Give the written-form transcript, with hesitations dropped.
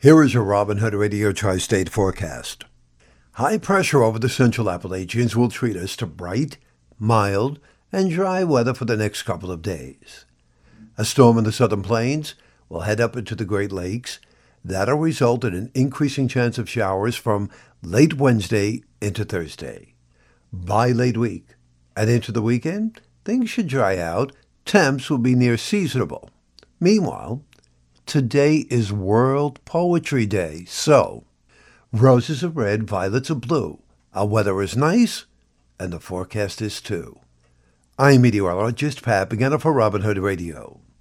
Here is your Robin Hood Radio Tri-State forecast. High pressure over the central Appalachians will treat us to bright, mild, and dry weather for the next couple of days. A storm in the southern plains will head up into the Great Lakes. That'll result in an increasing chance of showers from late Wednesday into Thursday. By late week and into the weekend, things should dry out. Temps will be near seasonable. Meanwhile, today is World Poetry Day, so roses are red, violets are blue. Our weather is nice, and the forecast is too. I'm meteorologist Pat Begana for Robin Hood Radio.